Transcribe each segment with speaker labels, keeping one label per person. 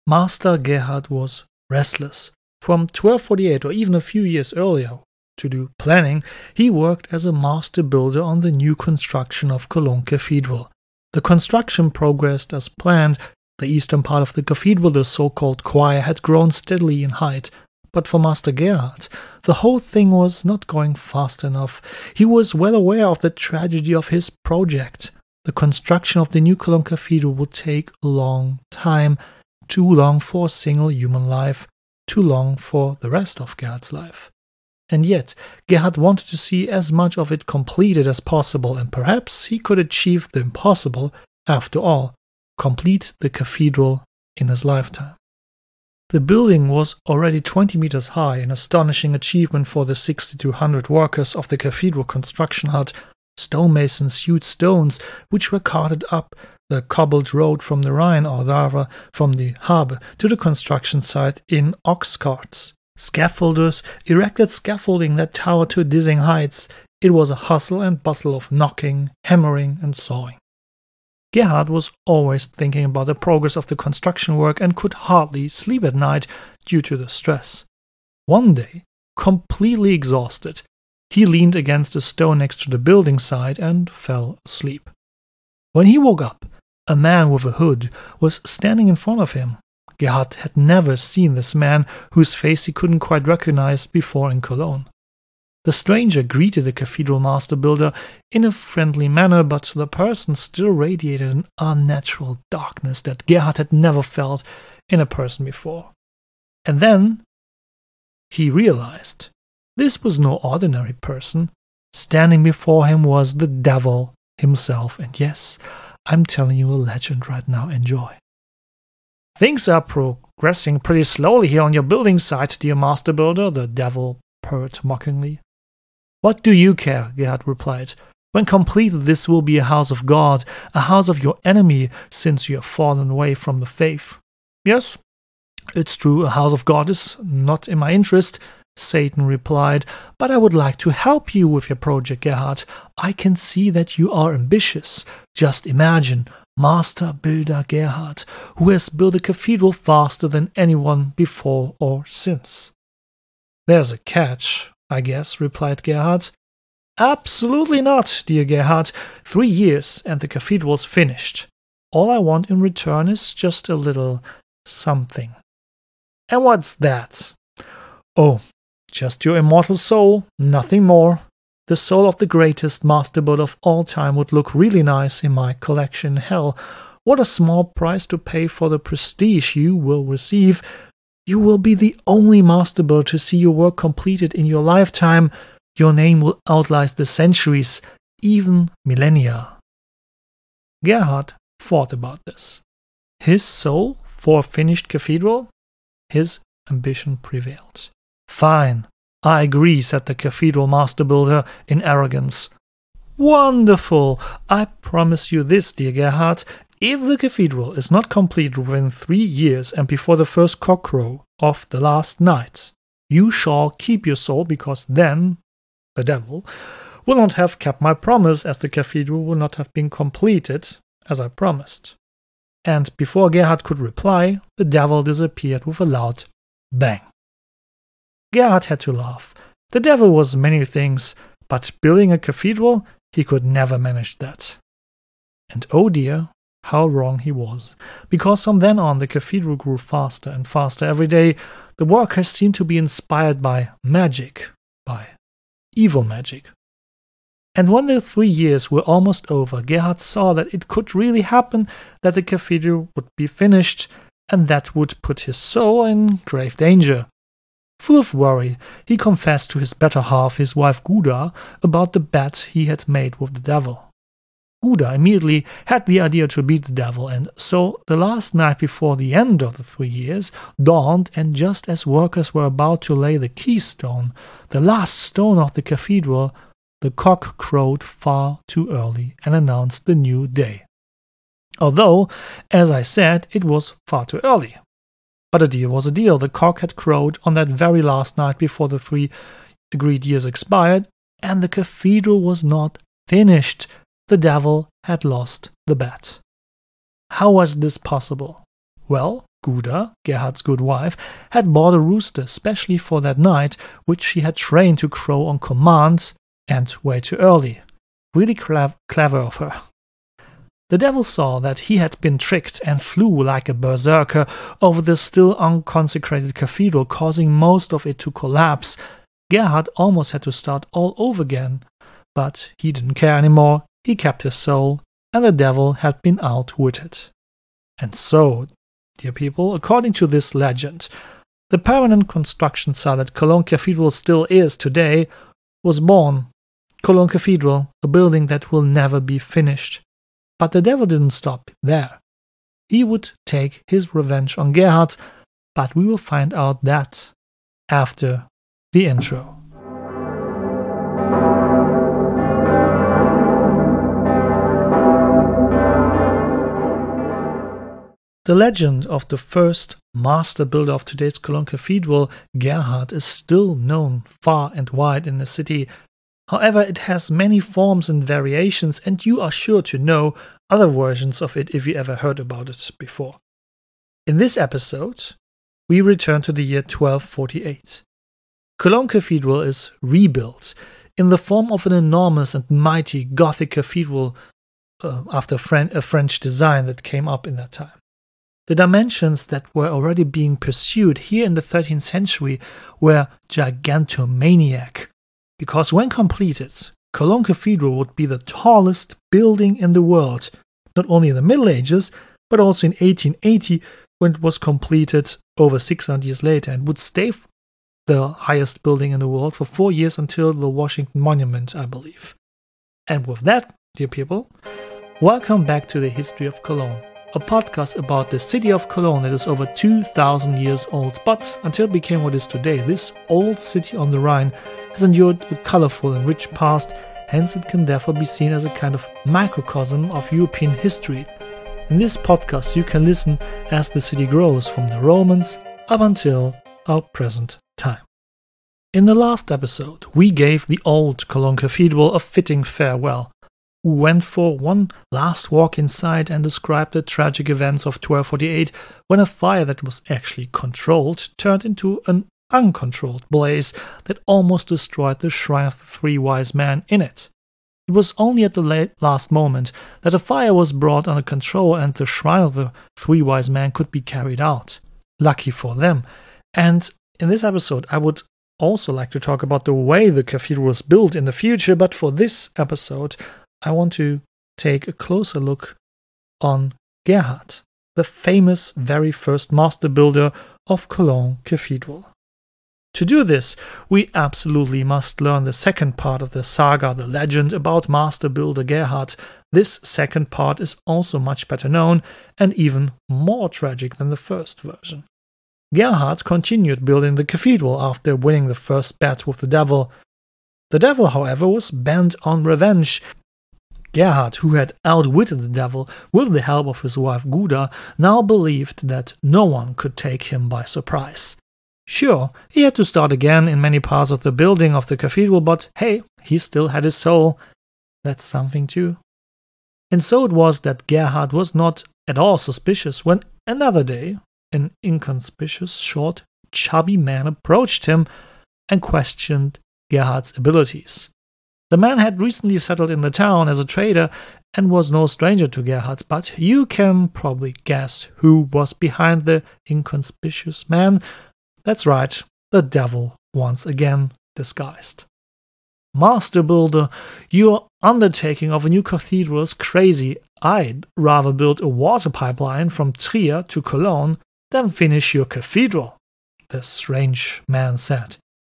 Speaker 1: Master Gerhard was restless. From 1248 or even a few years earlier, to do planning, he worked as a master builder on the new construction of Cologne Cathedral. The construction progressed as planned. The eastern part of the cathedral, the so-called choir, had grown steadily in height. But for Master Gerhard, the whole thing was not going fast enough. He was well aware of the tragedy of his project. The construction of the new Cologne Cathedral would take a long time, too long for a single human life, too long for the rest of Gerhard's life. And yet, Gerhard wanted to see as much of it completed as possible, and perhaps he could achieve the impossible, after all, complete the cathedral in his lifetime. The building was already 20 meters high, an astonishing achievement for the 6,200 workers of the cathedral construction hut. Stonemasons hewed stones, which were carted up the cobbled road from the Rhine, or rather from the harbour, to the construction site in ox carts. Scaffolders erected scaffolding that towered to dizzying heights. It was a hustle and bustle of knocking, hammering, and sawing. Gerhard was always thinking about the progress of the construction work and could hardly sleep at night due to the stress. One day, completely exhausted, he leaned against a stone next to the building site and fell asleep. When he woke up, a man with a hood was standing in front of him. Gerhard had never seen this man, whose face he couldn't quite recognize before in Cologne. The stranger greeted the cathedral master builder in a friendly manner, but the person still radiated an unnatural darkness that Gerhard had never felt in a person before. And then he realized this was no ordinary person. Standing before him was the devil himself. And yes, I'm telling you a legend right now. Enjoy. Things are progressing pretty slowly here on your building site, dear master builder, the devil purred mockingly. What do you care? Gerhard replied. When completed, this will be a house of God, a house of your enemy, since you have fallen away from the faith. Yes, it's true, a house of God is not in my interest, Satan replied, but I would like to help you with your project, Gerhard. I can see that you are ambitious. Just imagine, Master Builder Gerhard, who has built a cathedral faster than anyone before or since. There's a catch, I guess, replied Gerhard. Absolutely not, dear Gerhard. 3 years and the cathedral's finished. All I want in return is just a little something. And what's that? Oh, just your immortal soul, nothing more. The soul of the greatest master builder of all time would look really nice in my collection. Hell, what a small price to pay for the prestige you will receive. You will be the only master builder to see your work completed in your lifetime. Your name will outlast the centuries, even millennia. Gerhard thought about this. His soul for a finished cathedral? His ambition prevailed. Fine, I agree, said the cathedral master builder in arrogance. Wonderful! I promise you this, dear Gerhard. If the cathedral is not completed within 3 years and before the first cockcrow of the last night, you shall keep your soul, because then the devil will not have kept my promise, as the cathedral will not have been completed as I promised. And before Gerhard could reply, the devil disappeared with a loud bang. Gerhard had to laugh. The devil was many things, but building a cathedral, he could never manage that. And oh dear, how wrong he was, because from then on the cathedral grew faster and faster every day. The workers seemed to be inspired by magic, by evil magic. And when the 3 years were almost over, Gerhard saw that it could really happen, that the cathedral would be finished, and that would put his soul in grave danger. Full of worry, he confessed to his better half, his wife Guda, about the bet he had made with the devil. Guda immediately had the idea to beat the devil, and so the last night before the end of the 3 years dawned, and just as workers were about to lay the keystone, the last stone of the cathedral, the cock crowed far too early and announced the new day. Although, as I said, it was far too early. But a deal was a deal. The cock had crowed on that very last night before the 3 agreed years expired, and the cathedral was not finished. The devil had lost the bet. How was this possible? Well, Guda, Gerhard's good wife, had bought a rooster especially for that night, which she had trained to crow on command and way too early. Really clever of her. The devil saw that he had been tricked and flew like a berserker over the still unconsecrated cathedral, causing most of it to collapse. Gerhard almost had to start all over again, but he didn't care anymore. He kept his soul, and the devil had been outwitted. And so, dear people, according to this legend, the permanent construction site that Cologne Cathedral still is today was born. Cologne Cathedral, a building that will never be finished. But the devil didn't stop there. He would take his revenge on Gerhard, but we will find out that after the intro. The legend of the first master builder of today's Cologne Cathedral, Gerhard, is still known far and wide in the city. However, it has many forms and variations, and you are sure to know other versions of it if you ever heard about it before. In this episode, we return to the year 1248. Cologne Cathedral is rebuilt in the form of an enormous and mighty Gothic cathedral after a French design that came up in that time. The dimensions that were already being pursued here in the 13th century were gigantomaniac, because when completed, Cologne Cathedral would be the tallest building in the world, not only in the Middle Ages, but also in 1880 when it was completed over 600 years later, and would stay the highest building in the world for 4 years until the Washington Monument, I believe. And with that, dear people, welcome back to the History of Cologne, a podcast about the city of Cologne that is over 2,000 years old, but until it became what it is today, this old city on the Rhine has endured a colorful and rich past, hence it can therefore be seen as a kind of microcosm of European history. In this podcast you can listen as the city grows from the Romans up until our present time. In the last episode, we gave the old Cologne Cathedral a fitting farewell. We went for one last walk inside and described the tragic events of 1248 when a fire that was actually controlled turned into an uncontrolled blaze that almost destroyed the shrine of the three wise men in it. It was only at the last moment that the fire was brought under control and the shrine of the three wise men could be carried out. Lucky for them. And in this episode I would also like to talk about the way the cathedral was built in the future, but for this episode I want to take a closer look on Gerhard, the famous very first master builder of Cologne Cathedral. To do this, we absolutely must learn the second part of the saga, the legend about master builder Gerhard. This second part is also much better known and even more tragic than the first version. Gerhard continued building the cathedral after winning the first bet with the devil. The devil, however, was bent on revenge. Gerhard, who had outwitted the devil with the help of his wife Guda, now believed that no one could take him by surprise. Sure, he had to start again in many parts of the building of the cathedral, but hey, he still had his soul. That's something too. And so it was that Gerhard was not at all suspicious when another day an inconspicuous, short, chubby man approached him and questioned Gerhard's abilities. The man had recently settled in the town as a trader and was no stranger to Gerhard, but you can probably guess who was behind the inconspicuous man. That's right, the devil once again disguised. Master builder, your undertaking of a new cathedral is crazy. I'd rather build a water pipeline from Trier to Cologne than finish your cathedral, the strange man said.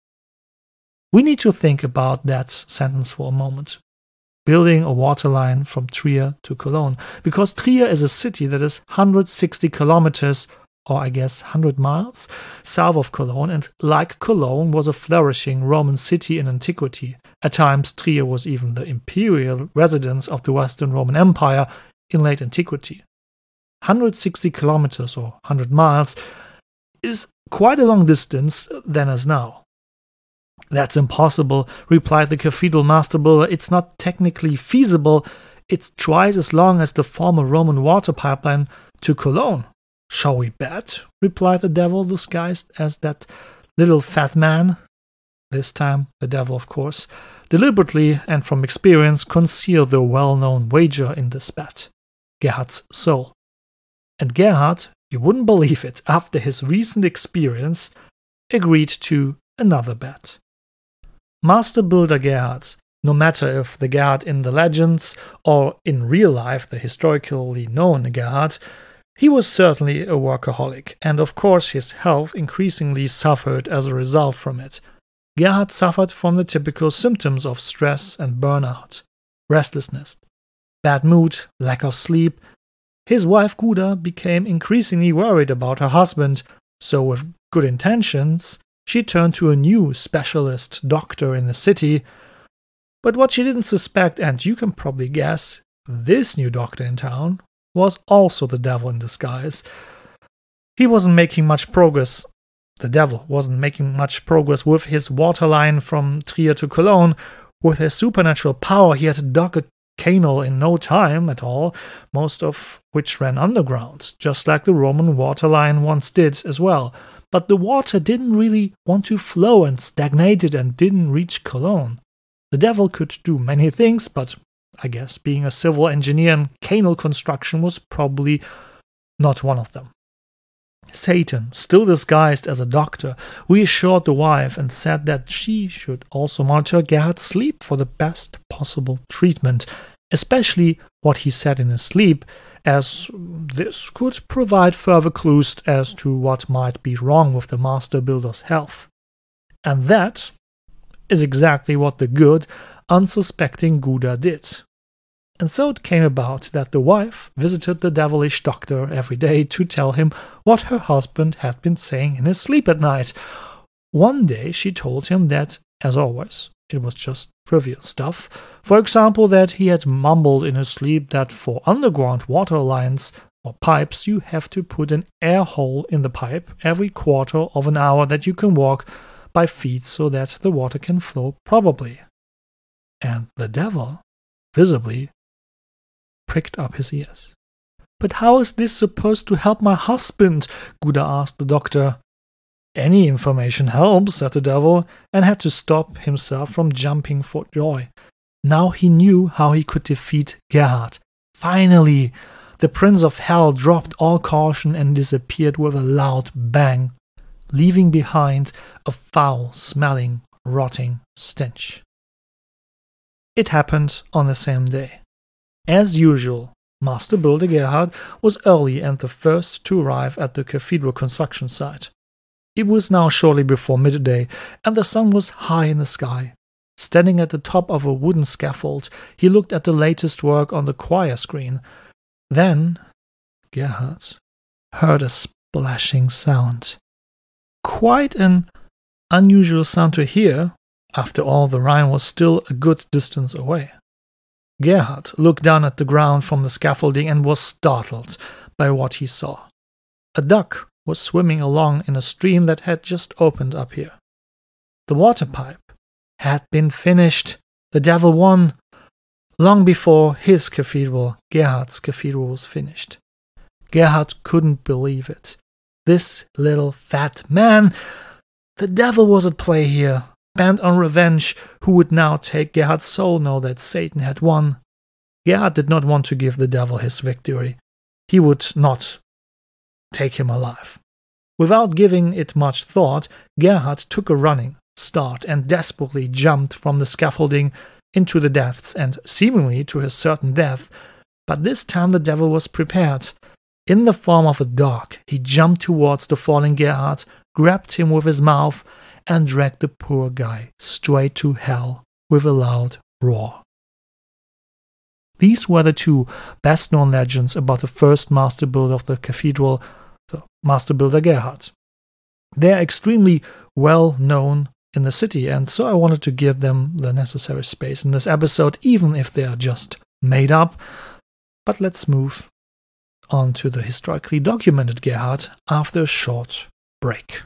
Speaker 1: We need to think about that sentence for a moment. Building a water line from Trier to Cologne, because Trier is a city that is 160 kilometers, or I guess 100 miles, south of Cologne, and like Cologne was a flourishing Roman city in antiquity. At times Trier was even the imperial residence of the Western Roman Empire in late antiquity. 160 kilometers or 100 miles is quite a long distance then as now. That's impossible, replied the cathedral master builder. It's not technically feasible. It's twice as long as the former Roman water pipeline to Cologne. "Shall we bet?" replied the devil, disguised as that little fat man. This time, the devil, of course, deliberately and from experience concealed the well-known wager in this bet, Gerhard's soul. And Gerhard, you wouldn't believe it, after his recent experience, agreed to another bet. Master Builder Gerhard, no matter if the Gerhard in the legends or in real life the historically known Gerhard, he was certainly a workaholic, and of course his health increasingly suffered as a result from it. Gerhard suffered from the typical symptoms of stress and burnout: restlessness, bad mood, lack of sleep. His wife Guda became increasingly worried about her husband, so with good intentions, she turned to a new specialist doctor in the city. But what she didn't suspect, and you can probably guess, this new doctor in town was also the devil in disguise. He wasn't making much progress. The devil wasn't making much progress with his water line from Trier to Cologne. With his supernatural power, he had dug a canal in no time at all, most of which ran underground, just like the Roman water line once did as well. But the water didn't really want to flow and stagnated and didn't reach Cologne. The devil could do many things, but I guess being a civil engineer and canal construction was probably not one of them. Satan, still disguised as a doctor, reassured the wife and said that she should also monitor Gerhard's sleep for the best possible treatment, especially what he said in his sleep, as this could provide further clues as to what might be wrong with the master builder's health. And that is exactly what the good, unsuspecting Guda did. And so it came about that the wife visited the devilish doctor every day to tell him what her husband had been saying in his sleep at night. One day she told him that, as always, it was just trivial stuff. For example, that he had mumbled in his sleep that for underground water lines or pipes you have to put an air hole in the pipe every quarter of an hour that you can walk by feet so that the water can flow properly. And the devil, visibly, pricked up his ears. "But how is this supposed to help my husband?" Guda asked the doctor. "Any information helps," said the devil, and had to stop himself from jumping for joy. Now he knew how he could defeat Gerhard. Finally, the Prince of Hell dropped all caution and disappeared with a loud bang, leaving behind a foul-smelling, rotting stench. It happened on the same day. As usual, Master Builder Gerhard was early and the first to arrive at the cathedral construction site. It was now shortly before midday, and the sun was high in the sky. Standing at the top of a wooden scaffold, he looked at the latest work on the choir screen. Then Gerhard heard a splashing sound. Quite an unusual sound to hear. After all, the Rhine was still a good distance away. Gerhard looked down at the ground from the scaffolding and was startled by what he saw. A duck was swimming along in a stream that had just opened up here. The water pipe had been finished. The devil won. Long before his cathedral, Gerhard's cathedral, was finished. Gerhard couldn't believe it. This little fat man, the devil was at play here. Bent on revenge, who would now take Gerhard's soul now that Satan had won? Gerhard did not want to give the devil his victory. He would not take him alive. Without giving it much thought, Gerhard took a running start and desperately jumped from the scaffolding into the depths and seemingly to his certain death. But this time the devil was prepared. In the form of a dog, he jumped towards the falling Gerhard, grabbed him with his mouth, and dragged the poor guy straight to hell with a loud roar. These were the two best-known legends about the first master builder of the cathedral, the Master Builder Gerhard. They are extremely well known in the city, and so I wanted to give them the necessary space in this episode, even if they are just made up. But let's move on to the historically documented Gerhard after a short break.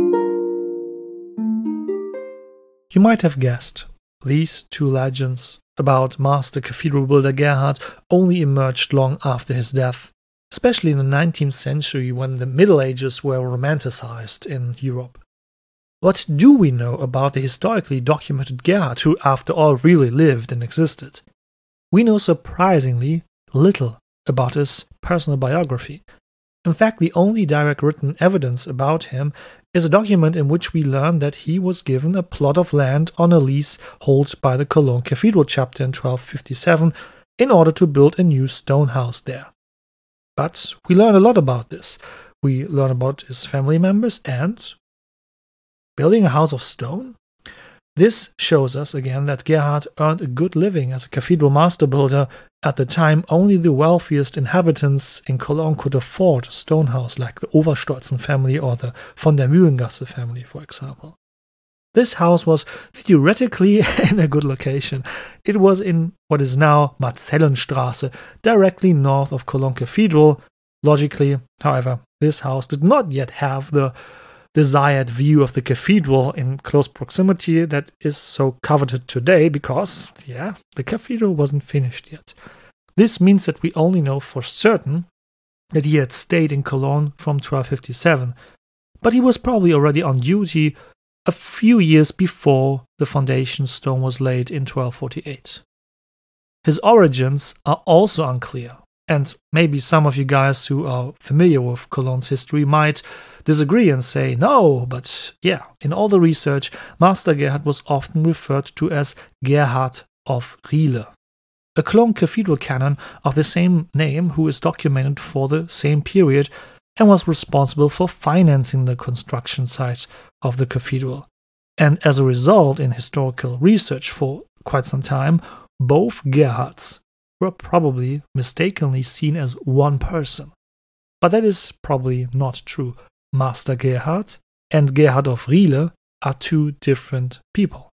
Speaker 1: You might have guessed, these two legends about master cathedral builder Gerhard only emerged long after his death, especially in the 19th century when the Middle Ages were romanticized in Europe. What do we know about the historically documented Gerhard, who after all really lived and existed? We know surprisingly little about his personal biography. In fact, the only direct written evidence about him is a document in which we learn that he was given a plot of land on a lease held by the Cologne Cathedral chapter in 1257 in order to build a new stone house there. But we learn a lot about this. We learn about his family members and building a house of stone? This shows us again that Gerhard earned a good living as a cathedral master builder. At the time, only the wealthiest inhabitants in Cologne could afford a stone house like the Overstolzen family or the von der Mühlengasse family, for example. This house was theoretically in a good location. It was in what is now Marzellenstraße, directly north of Cologne Cathedral. Logically, however, this house did not yet have the desired view of the cathedral in close proximity that is so coveted today because, the cathedral wasn't finished yet. This means that we only know for certain that he had stayed in Cologne from 1257, but he was probably already on duty a few years before the foundation stone was laid in 1248. His origins are also unclear. And maybe some of you guys who are familiar with Cologne's history might disagree and say, no, but in all the research, Master Gerhard was often referred to as Gerhard of Riele, a Cologne Cathedral canon of the same name who is documented for the same period and was responsible for financing the construction site of the cathedral. And as a result, in historical research for quite some time, both Gerhards were probably mistakenly seen as one person. But that is probably not true. Master Gerhard and Gerhard of Riele are two different people.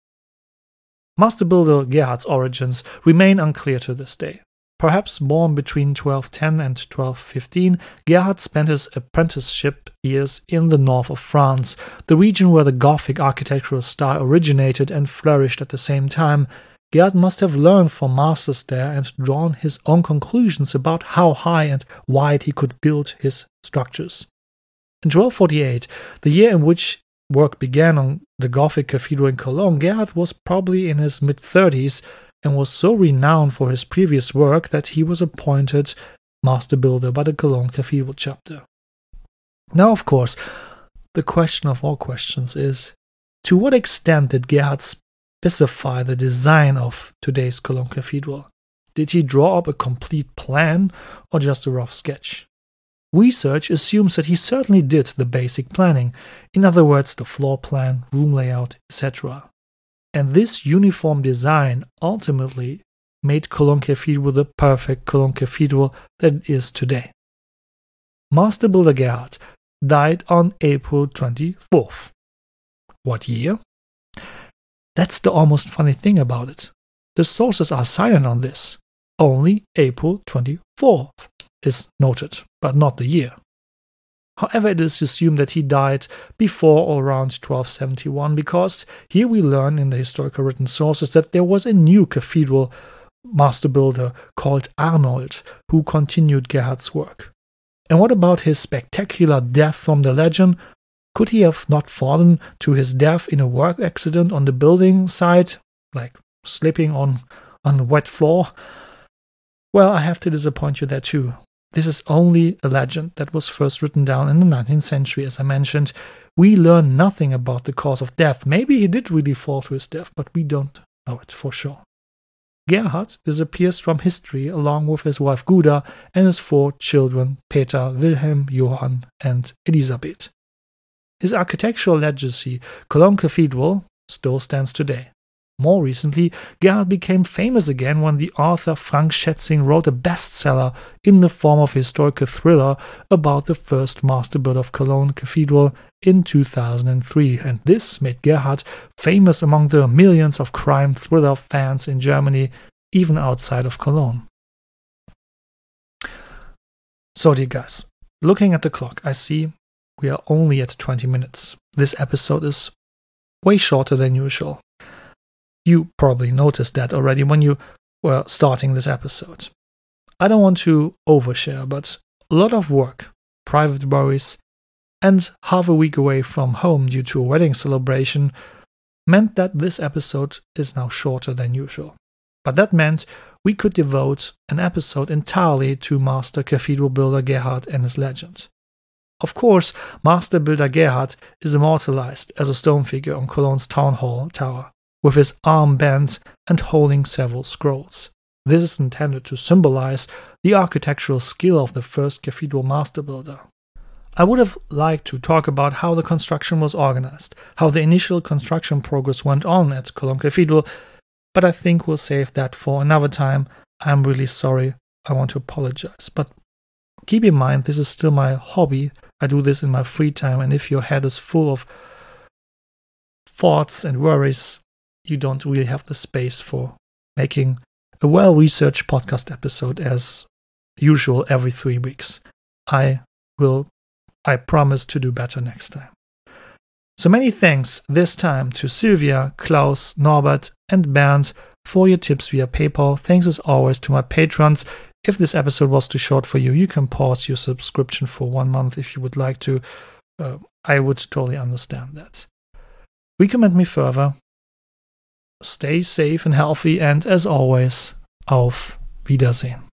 Speaker 1: Master builder Gerhard's origins remain unclear to this day. Perhaps born between 1210 and 1215, Gerhard spent his apprenticeship years in the north of France, the region where the Gothic architectural style originated and flourished at the same time. Gerhard must have learned from masters there and drawn his own conclusions about how high and wide he could build his structures. In 1248, the year in which work began on the Gothic cathedral in Cologne, Gerhard was probably in his mid-30s and was so renowned for his previous work that he was appointed master builder by the Cologne Cathedral chapter. Now, of course, the question of all questions is, to what extent did Gerhard specify the design of today's Cologne Cathedral? Did he draw up a complete plan or just a rough sketch? Research assumes that he certainly did the basic planning, in other words, the floor plan, room layout, etc. And this uniform design ultimately made Cologne Cathedral the perfect Cologne Cathedral that it is today. Master builder Gerhard died on April 24th. What year? That's the almost funny thing about it. The sources are silent on this. Only April 24th is noted, but not the year. However, it is assumed that he died before or around 1271, because here we learn in the historical written sources that there was a new cathedral master builder called Arnold who continued Gerhard's work. And what about his spectacular death from the legend? Could he have not fallen to his death in a work accident on the building site, like slipping on a wet floor? Well, I have to disappoint you there too. This is only a legend that was first written down in the 19th century, as I mentioned. We learn nothing about the cause of death. Maybe he did really fall to his death, but we don't know it for sure. Gerhard disappears from history along with his wife Guda and his 4 children, Peter, Wilhelm, Johann, and Elisabeth. His architectural legacy, Cologne Cathedral, still stands today. More recently, Gerhard became famous again when the author Frank Schätzing wrote a bestseller in the form of a historical thriller about the first master builder of Cologne Cathedral in 2003, and this made Gerhard famous among the millions of crime thriller fans in Germany, even outside of Cologne. So, dear guys, looking at the clock, I see we are only at 20 minutes. This episode is way shorter than usual. You probably noticed that already when you were starting this episode. I don't want to overshare, but a lot of work, private worries, and half a week away from home due to a wedding celebration meant that this episode is now shorter than usual. But that meant we could devote an episode entirely to Master Cathedral Builder Gerhard and his legend. Of course, Master Builder Gerhard is immortalized as a stone figure on Cologne's Town Hall tower, with his arm bent and holding several scrolls. This is intended to symbolize the architectural skill of the first cathedral master builder. I would have liked to talk about how the construction was organized, how the initial construction progress went on at Cologne Cathedral, but I think we'll save that for another time. I'm really sorry. I want to apologize. But keep in mind, this is still my hobby. I do this in my free time, and if your head is full of thoughts and worries, you don't really have the space for making a well-researched podcast episode as usual every 3 weeks. I promise to do better next time. So many thanks this time to Sylvia, Klaus, Norbert, and Bernd for your tips via PayPal. Thanks as always to my patrons. If this episode was too short for you, you can pause your subscription for 1 month if you would like to. I would totally understand that. Recommend me further. Stay safe and healthy, and as always, auf Wiedersehen.